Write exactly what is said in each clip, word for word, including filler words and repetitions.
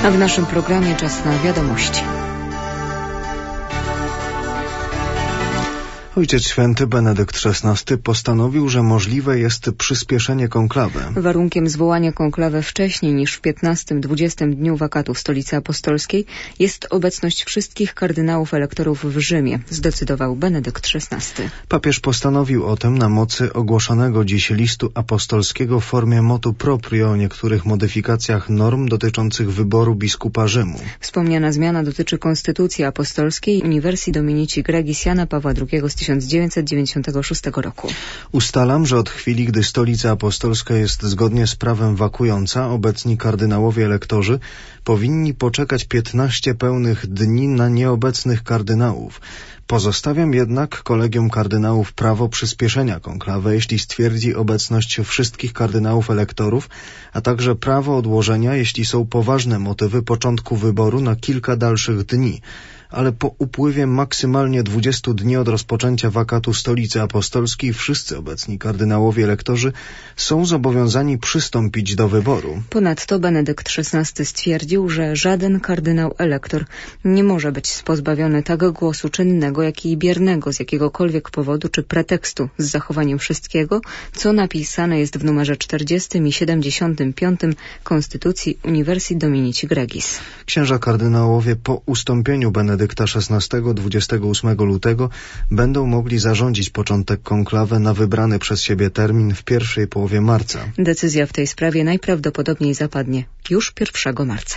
A w naszym programie czas na wiadomości. Ojciec Święty Benedykt szesnasty postanowił, że możliwe jest przyspieszenie konklawy. Warunkiem zwołania konklawy wcześniej niż w piętnastym dwudziestym dniu wakatu w Stolicy Apostolskiej jest obecność wszystkich kardynałów elektorów w Rzymie, zdecydował Benedykt szesnasty. Papież postanowił o tym na mocy ogłoszonego dziś listu apostolskiego w formie motu proprio o niektórych modyfikacjach norm dotyczących wyboru biskupa Rzymu. Wspomniana zmiana dotyczy Konstytucji Apostolskiej Universi Dominici Gregis Jana Pawła drugiego z tysiąc dziewięćset dziewięćdziesiątego szóstego roku. Ustalam, że od chwili, gdy Stolica Apostolska jest zgodnie z prawem wakująca, obecni kardynałowie elektorzy powinni poczekać piętnaście pełnych dni na nieobecnych kardynałów. Pozostawiam jednak kolegium kardynałów prawo przyspieszenia konklawy, jeśli stwierdzi obecność wszystkich kardynałów elektorów, a także prawo odłożenia, jeśli są poważne motywy początku wyboru na kilka dalszych dni. Ale po upływie maksymalnie dwudziestu dni od rozpoczęcia wakatu Stolicy Apostolskiej wszyscy obecni kardynałowie elektorzy są zobowiązani przystąpić do wyboru. Ponadto Benedykt szesnasty stwierdził, że żaden kardynał elektor nie może być pozbawiony tak głosu czynnego, jak i biernego z jakiegokolwiek powodu czy pretekstu z zachowaniem wszystkiego, co napisane jest w numerze czterdziestym i siedemdziesiątym piątym Konstytucji Universi Dominici Gregis. Księża kardynałowie po ustąpieniu Benedykta szesnastego dwudziestego ósmego lutego będą mogli zarządzić początek konklawy na wybrany przez siebie termin w pierwszej połowie marca. Decyzja w tej sprawie najprawdopodobniej zapadnie już pierwszego marca.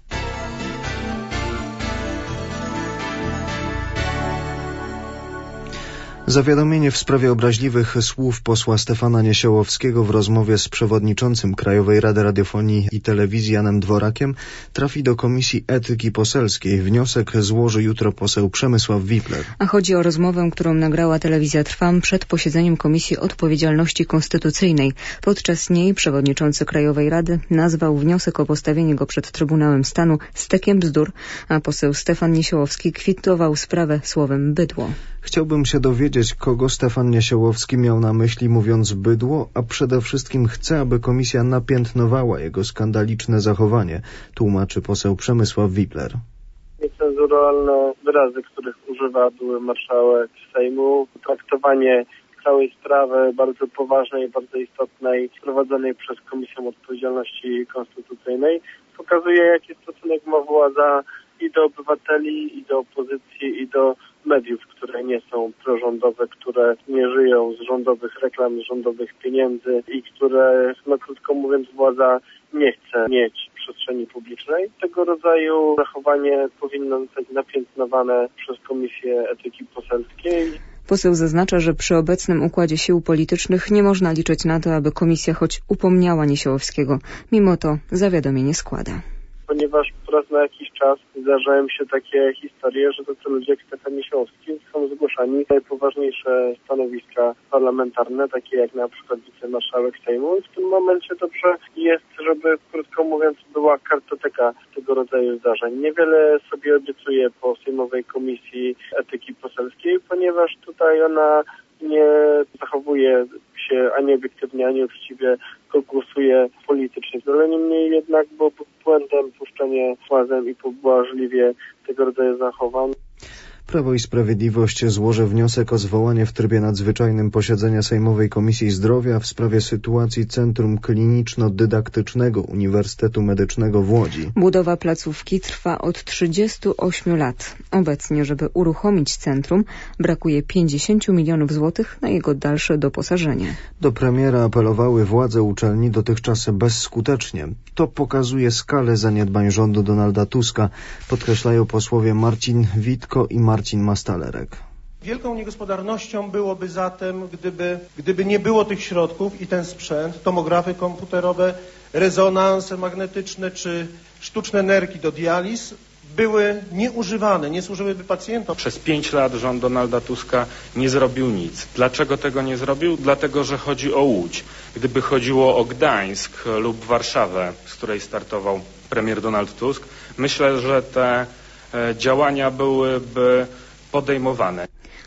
Zawiadomienie w sprawie obraźliwych słów posła Stefana Niesiołowskiego w rozmowie z przewodniczącym Krajowej Rady Radiofonii i Telewizji Janem Dworakiem trafi do Komisji Etyki Poselskiej. Wniosek złoży jutro poseł Przemysław Wipler. A chodzi o rozmowę, którą nagrała telewizja Trwam przed posiedzeniem Komisji Odpowiedzialności Konstytucyjnej. Podczas niej przewodniczący Krajowej Rady nazwał wniosek o postawienie go przed Trybunałem Stanu stekiem bzdur, a poseł Stefan Niesiołowski kwitował sprawę słowem bydło. Chciałbym się dowiedzieć, kogo Stefan Niesiołowski miał na myśli, mówiąc bydło, a przede wszystkim chce, aby komisja napiętnowała jego skandaliczne zachowanie, tłumaczy poseł Przemysław Wipler. Niecenzuralne wyrazy, których używa były marszałek Sejmu, traktowanie całej sprawy bardzo poważnej, bardzo istotnej, prowadzonej przez Komisję Odpowiedzialności Konstytucyjnej, pokazuje, jaki stosunek ma władza i do obywateli, i do opozycji, i do mediów, które nie są prorządowe, które nie żyją z rządowych reklam, z rządowych pieniędzy i które, no krótko mówiąc, władza nie chce mieć w przestrzeni publicznej. Tego rodzaju zachowanie powinno zostać napiętnowane przez Komisję Etyki Poselskiej. Poseł zaznacza, że przy obecnym układzie sił politycznych nie można liczyć na to, aby komisja choć upomniała Niesiołowskiego. Mimo to zawiadomienie składa. Ponieważ raz na jakiś czas zdarzają się takie historie, że tacy ludzie jak Stefan Niesiołowski są zgłaszani w najpoważniejsze stanowiska parlamentarne, takie jak na przykład wicemarszałek Sejmu. I w tym momencie dobrze jest, żeby, krótko mówiąc, była kartoteka tego rodzaju zdarzeń. Niewiele sobie obiecuję po Sejmowej Komisji Etyki Poselskiej, ponieważ tutaj ona nie zachowuje się ani obiektywnie, ani uczciwie, tylko głosuje politycznie. Ale niemniej jednak byłoby błędem puszczenie władzem i pobłażliwie tego rodzaju zachowań. Prawo i Sprawiedliwość złoży wniosek o zwołanie w trybie nadzwyczajnym posiedzenia Sejmowej Komisji Zdrowia w sprawie sytuacji Centrum Kliniczno-Dydaktycznego Uniwersytetu Medycznego w Łodzi. Budowa placówki trwa od trzydziestu ośmiu lat. Obecnie, żeby uruchomić centrum, brakuje pięćdziesięciu milionów złotych na jego dalsze doposażenie. Do premiera apelowały władze uczelni dotychczas bezskutecznie. To pokazuje skalę zaniedbań rządu Donalda Tuska, podkreślają posłowie Marcin Witko i Marcin Mastalerek. Wielką niegospodarnością byłoby zatem, gdyby, gdyby nie było tych środków i ten sprzęt, tomografy komputerowe, rezonanse magnetyczne czy sztuczne nerki do dializ były nieużywane, nie służyłyby pacjentom. Przez pięć lat rząd Donalda Tuska nie zrobił nic. Dlaczego tego nie zrobił? Dlatego, że chodzi o Łódź. Gdyby chodziło o Gdańsk lub Warszawę, z której startował premier Donald Tusk, myślę, że te działania byłyby podejmowane.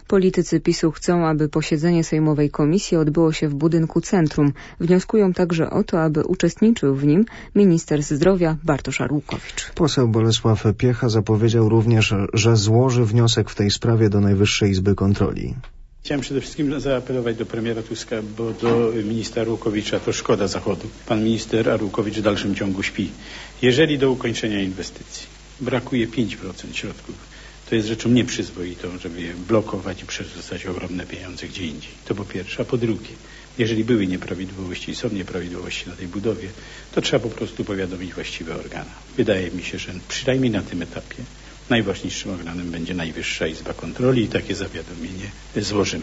Politycy PiSu chcą, aby posiedzenie sejmowej komisji odbyło się w budynku centrum. Wnioskują także o to, aby uczestniczył w nim minister zdrowia Bartosz Arłukowicz. Poseł Bolesław Piecha zapowiedział również, że złoży wniosek w tej sprawie do Najwyższej Izby Kontroli. Chciałem przede wszystkim zaapelować do premiera Tuska, bo do ministra Arłukowicza to szkoda Zachodu. Pan minister Arłukowicz w dalszym ciągu śpi. Jeżeli do ukończenia inwestycji brakuje pięć procent środków, to jest rzeczą nieprzyzwoitą, żeby je blokować i przerzucać ogromne pieniądze gdzie indziej. To po pierwsze. A po drugie, jeżeli były nieprawidłowości i są nieprawidłowości na tej budowie, to trzeba po prostu powiadomić właściwe organa. Wydaje mi się, że przynajmniej na tym etapie najważniejszym organem będzie Najwyższa Izba Kontroli i takie zawiadomienie złożymy.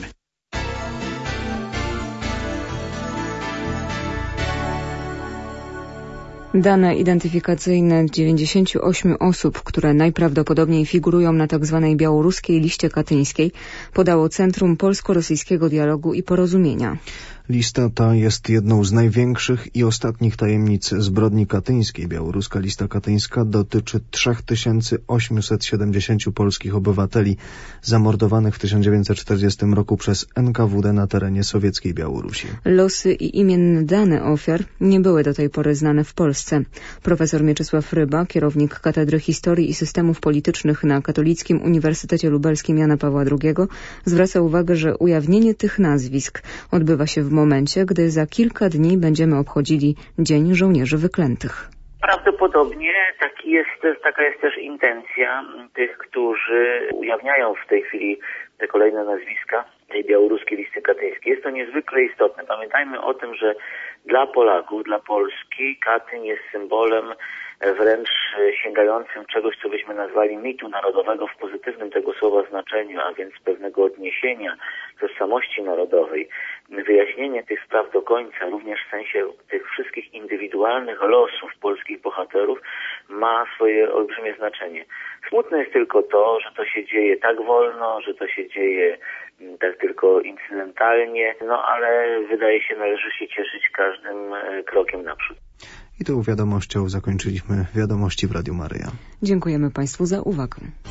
Dane identyfikacyjne dziewięćdziesięciu ośmiu osób, które najprawdopodobniej figurują na tzw. białoruskiej liście katyńskiej, podało Centrum Polsko-Rosyjskiego Dialogu i Porozumienia. Lista ta jest jedną z największych i ostatnich tajemnic zbrodni katyńskiej. Białoruska lista katyńska dotyczy trzy tysiące osiemset siedemdziesięciu polskich obywateli zamordowanych w tysiąc dziewięćset czterdziestym roku przez N K W D na terenie sowieckiej Białorusi. Losy i imienne dane ofiar nie były do tej pory znane w Polsce. Profesor Mieczysław Ryba, kierownik Katedry Historii i Systemów Politycznych na Katolickim Uniwersytecie Lubelskim Jana Pawła drugiego, zwraca uwagę, że ujawnienie tych nazwisk odbywa się w momencie, gdy za kilka dni będziemy obchodzili Dzień Żołnierzy Wyklętych. Prawdopodobnie taki jest, taka jest też intencja tych, którzy ujawniają w tej chwili te kolejne nazwiska tej białoruskiej listy katyńskiej. Jest to niezwykle istotne. Pamiętajmy o tym, że dla Polaków, dla Polski Katyń jest symbolem wręcz sięgającym czegoś, co byśmy nazwali mitu narodowego w pozytywnym tego słowa znaczeniu, a więc pewnego odniesienia tożsamości narodowej. Wyjaśnienie tych spraw do końca, również w sensie tych wszystkich indywidualnych losów polskich bohaterów, ma swoje olbrzymie znaczenie. Smutne jest tylko to, że to się dzieje tak wolno, że to się dzieje tak tylko incydentalnie, no ale wydaje się, należy się cieszyć każdym krokiem naprzód. I tą wiadomością zakończyliśmy Wiadomości w Radiu Maryja. Dziękujemy Państwu za uwagę.